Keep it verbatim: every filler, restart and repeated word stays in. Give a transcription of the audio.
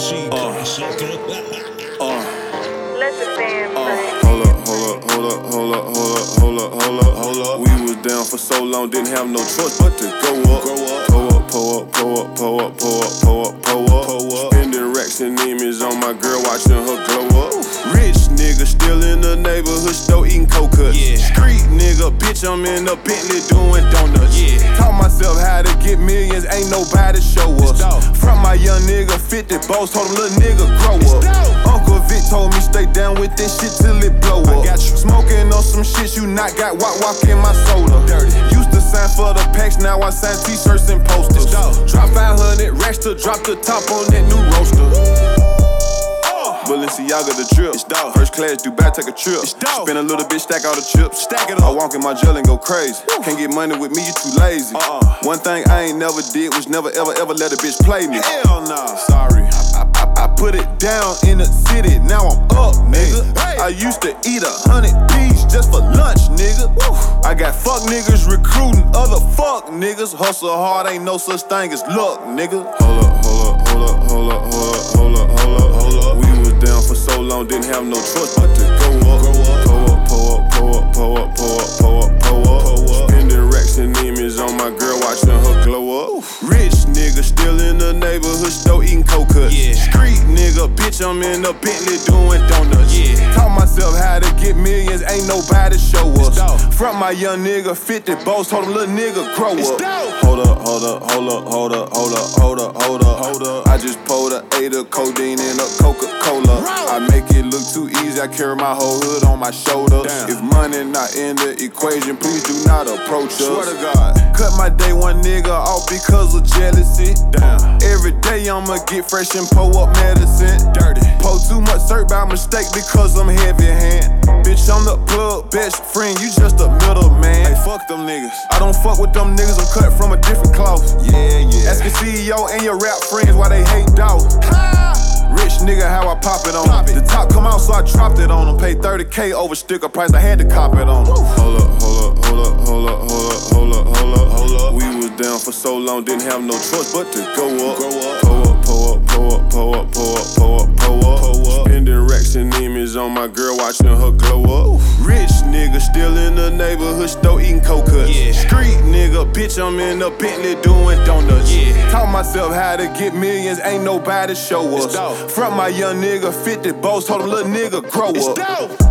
Let the fam play. Hold up, hold up, hold up, hold up, hold up, hold up, hold up. We was down for so long, didn't have no choice but to go up. Pull up, pull up, pull up, pull up, pull up, pull up, pull up. Spending racks and image on my girl, watching her glow up. Rich nigga still in the neighborhood store eating coke cuts. Yeah. Street nigga, bitch, I'm in a Bentley doing donuts. Yeah. Taught myself how to get millions, ain't nobody show us. From my young nigga, fifty boss, told him little nigga grow up. Uncle Vic told me stay down with this shit till it blow up. I got you. Smoking on some shit you not got, walk walk in my soda. Dirty. Used to sign for the packs, now I sign t-shirts and posters. Drop five hundred racks to drop the top on that new roaster. Balenciaga the drip. It's dog. First class, Dubai, take a trip. It's dog. Spend a little bit, stack all the chips. Stack it up. I walk in my jail and go crazy. Woo. Can't get money with me, you too lazy. Uh-uh. One thing I ain't never did was never ever ever let a bitch play me. Hell nah. Sorry. I, I, I put it down in the city, now I'm up, nigga. Hey. I used to eat a hundred P's just for lunch, nigga. Woo. I got fuck niggas recruiting other fuck niggas. Hustle hard, ain't no such thing as luck, nigga. Hold up, hold up, hold up, hold up, hold up, hold up, hold up, hold up. We was down for so long, didn't have no choice but to go up. Pull up, pull up, pull up, pull up, pull up, pull up, pull up. Spending racks and image on my girl, watching her glow up. Rich nigga still in the neighborhood store eating coke cuts. Yeah. Street nigga, bitch, I'm in a Bentley doing donuts. Yeah. Taught myself how to get millions, ain't nobody show us. From my young nigga, fifty boss, told him little nigga grow up. Hold up, hold up, hold up, hold up, hold up, hold up, hold up, hold up. I just pulled a eight of codeine in a Coca-Cola. I make it look too easy, I carry my whole hood on my shoulder. Damn. If money not in the equation, please do not approach us. Swear to God. Cut my day one nigga off because of jealousy. Damn. Every day I'ma get fresh and pull up medicine. Dirty. Pull too much syrup by mistake because I'm heavy hand. Bitch, I'm the plug best friend, you just a middleman. Hey, fuck them niggas. I don't fuck with them niggas, I'm cut from a different cloth. Yeah, yeah. Ask your C E O and your rap friends why they hate dog. Rich nigga, how I pop it on pop it. The top come out, so I dropped it on them. Paid thirty K over sticker price, I had to cop it on them. Hold up, hold up, hold up, hold up, hold up, hold up, hold up, hold up. We was down for so long, didn't have no choice but to go up. Pull up, pull up, pull up, pull up, pull up, pull up, pull up. Spending racks and image on my girl, watching her glow up. Rich nigga, still in the neighborhood store eating coke cuts. Yeah. Street nigga, bitch, I'm in a Bentley doing donuts. Yeah. Taught myself how to get millions, ain't nobody show us. From my young nigga, fifty boss, told him little nigga grow up.